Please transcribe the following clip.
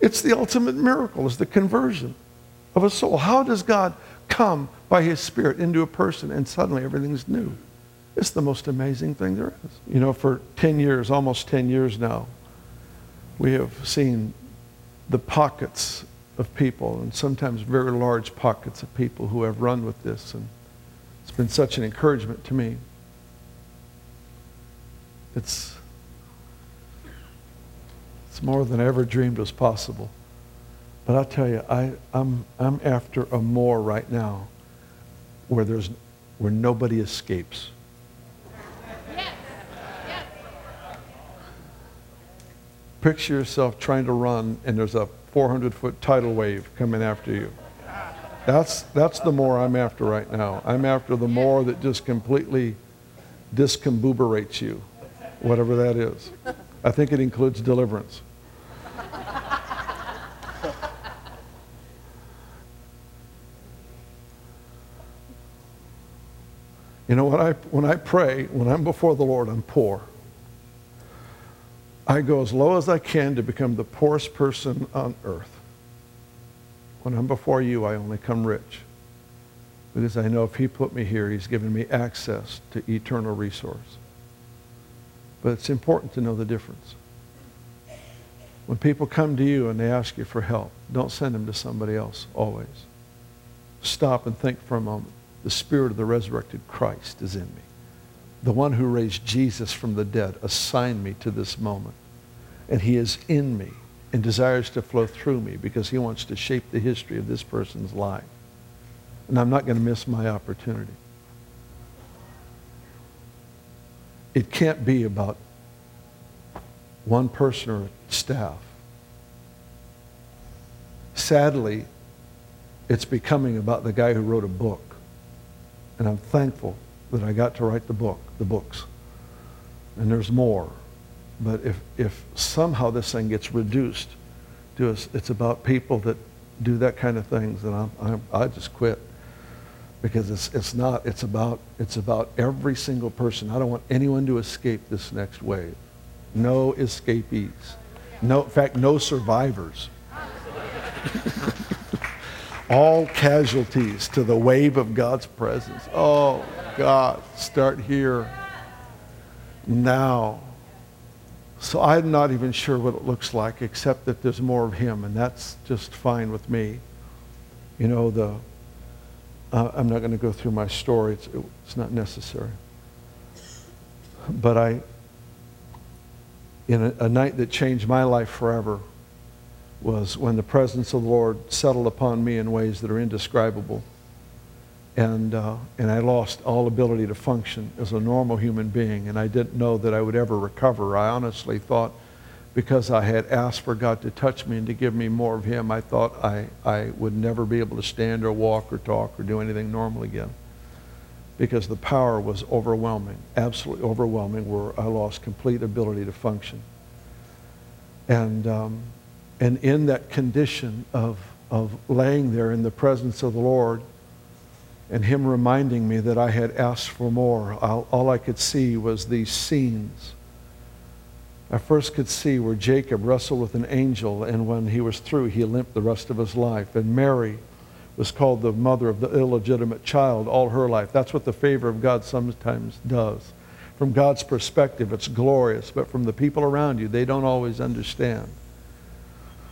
It's the ultimate miracle, is the conversion of a soul. How does God come by his Spirit into a person and suddenly everything's new? It's the most amazing thing there is. You know, for 10 years, almost 10 years now, we have seen the pockets of people, and sometimes very large pockets of people who have run with this, and it's been such an encouragement to me. It's more than I ever dreamed was possible. But I'll tell you, I'm after a more right now where nobody escapes. Yes. Yes. Picture yourself trying to run and there's a 400-foot tidal wave coming after you. That's the more I'm after right now. I'm after the more that just completely discombobulates you, whatever that is. I think it includes deliverance. You know, when I pray, when I'm before the Lord, I'm poor. I go as low as I can to become the poorest person on earth. When I'm before you, I only come rich. Because I know if he put me here, he's given me access to eternal resource. But it's important to know the difference. When people come to you and they ask you for help, don't send them to somebody else, always. Stop and think for a moment. The Spirit of the resurrected Christ is in me. The one who raised Jesus from the dead assigned me to this moment. And he is in me and desires to flow through me because he wants to shape the history of this person's life. And I'm not going to miss my opportunity. It can't be about one person or staff. Sadly, it's becoming about the guy who wrote a book. And I'm thankful that I got to write the books. And there's more. But if somehow this thing gets reduced to it's about people that do that kind of things, then I just quit. Because it's about every single person. I don't want anyone to escape this next wave. No escapees. No, in fact, no survivors. All casualties to the wave of God's presence. Oh, God, start here now. So I'm not even sure what it looks like, except that there's more of him, and that's just fine with me. You know, I'm not going to go through my story. It's not necessary. But in a night that changed my life forever, was when the presence of the Lord settled upon me in ways that are indescribable. And I lost all ability to function as a normal human being, and I didn't know that I would ever recover. I honestly thought, because I had asked for God to touch me and to give me more of him, I thought I would never be able to stand or walk or talk or do anything normal again. Because the power was overwhelming, absolutely overwhelming, where I lost complete ability to function. And in that condition of laying there in the presence of the Lord and him reminding me that I had asked for more, all I could see was these scenes. I first could see where Jacob wrestled with an angel, and when he was through, he limped the rest of his life. And Mary was called the mother of the illegitimate child all her life. That's what the favor of God sometimes does. From God's perspective, it's glorious, but from the people around you, they don't always understand.